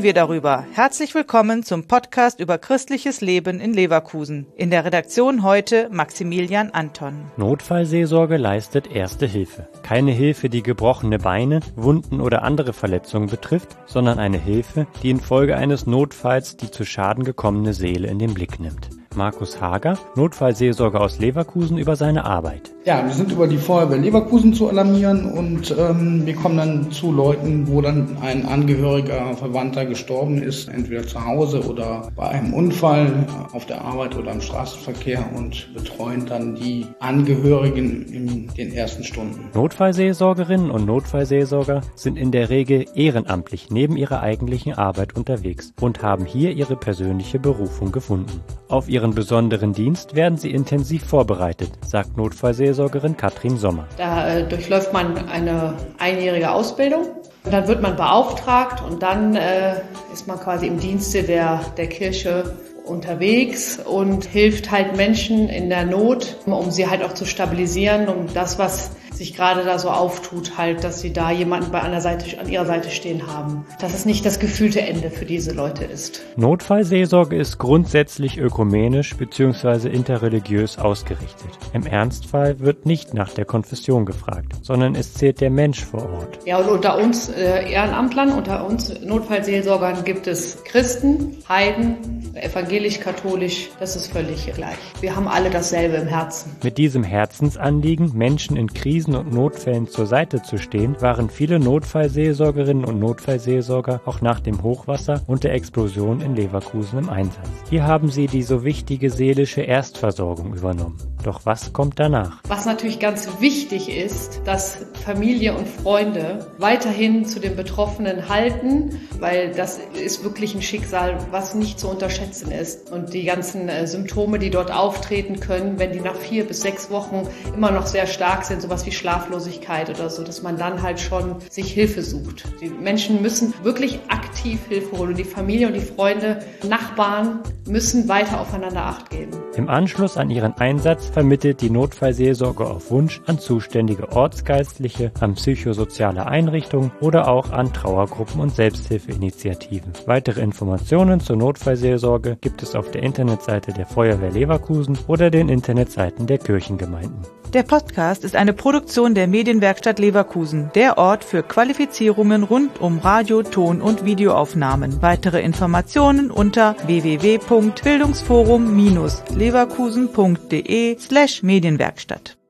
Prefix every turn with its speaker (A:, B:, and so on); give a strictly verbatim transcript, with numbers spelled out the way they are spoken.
A: wir darüber. Herzlich willkommen zum Podcast über christliches Leben in Leverkusen. In der Redaktion heute Maximilian Anton.
B: Notfallseelsorge leistet Erste Hilfe. Keine Hilfe, die gebrochene Beine, Wunden oder andere Verletzungen betrifft, sondern eine Hilfe, die infolge eines Notfalls die zu Schaden gekommene Seele in den Blick nimmt. Markus Hager, Notfallseelsorger aus Leverkusen, über seine Arbeit.
C: Ja, wir sind über die Feuerwehr Leverkusen zu alarmieren und ähm, wir kommen dann zu Leuten, wo dann ein Angehöriger, Verwandter gestorben ist, entweder zu Hause oder bei einem Unfall auf der Arbeit oder im Straßenverkehr, und betreuen dann die Angehörigen in den ersten Stunden.
B: Notfallseelsorgerinnen und Notfallseelsorger sind in der Regel ehrenamtlich neben ihrer eigentlichen Arbeit unterwegs und haben hier ihre persönliche Berufung gefunden. Auf ihren besonderen Dienst werden sie intensiv vorbereitet, sagt Notfallseelsorgerin Katrin Sommer.
D: Da äh, durchläuft man eine einjährige Ausbildung. Und dann wird man beauftragt und dann äh, ist man quasi im Dienste der, der Kirche unterwegs und hilft halt Menschen in der Not, um sie halt auch zu stabilisieren, um das, was sich gerade da so auftut, halt, dass sie da jemanden bei einer Seite, an ihrer Seite stehen haben. Dass es nicht das gefühlte Ende für diese Leute ist.
B: Notfallseelsorge ist grundsätzlich ökumenisch bzw. interreligiös ausgerichtet. Im Ernstfall wird nicht nach der Konfession gefragt, sondern es zählt der Mensch vor Ort.
D: Ja, und unter uns äh, Ehrenamtlern, unter uns Notfallseelsorgern gibt es Christen, Heiden, evangelisch, katholisch, das ist völlig gleich. Wir haben alle dasselbe im Herzen.
B: Mit diesem Herzensanliegen, Menschen in Krisen und Notfällen zur Seite zu stehen, waren viele Notfallseelsorgerinnen und Notfallseelsorger auch nach dem Hochwasser und der Explosion in Leverkusen im Einsatz. Hier haben sie die so wichtige seelische Erstversorgung übernommen. Doch was kommt danach?
D: Was natürlich ganz wichtig ist, dass Familie und Freunde weiterhin zu den Betroffenen halten, weil das ist wirklich ein Schicksal, was nicht zu unterschätzen ist. Und die ganzen äh, Symptome, die dort auftreten können, wenn die nach vier bis sechs Wochen immer noch sehr stark sind, sowas wie Schlaflosigkeit oder so, dass man dann halt schon sich Hilfe sucht. Die Menschen müssen wirklich aktiv Hilfe holen und die Familie und die Freunde, Nachbarn müssen weiter aufeinander Acht geben.
B: Im Anschluss an ihren Einsatz vermittelt die Notfallseelsorge auf Wunsch an zuständige Ortsgeistliche, an psychosoziale Einrichtungen oder auch an Trauergruppen und Selbsthilfeinitiativen. Weitere Informationen zur Notfallseelsorge gibt es auf der Internetseite der Feuerwehr Leverkusen oder den Internetseiten der Kirchengemeinden.
A: Der Podcast ist eine Produktion der Medienwerkstatt Leverkusen, der Ort für Qualifizierungen rund um Radio-, Ton- und Videoaufnahmen. Weitere Informationen unter w w w punkt bildungsforum Bindestrich leverkusen punkt de slash Medienwerkstatt.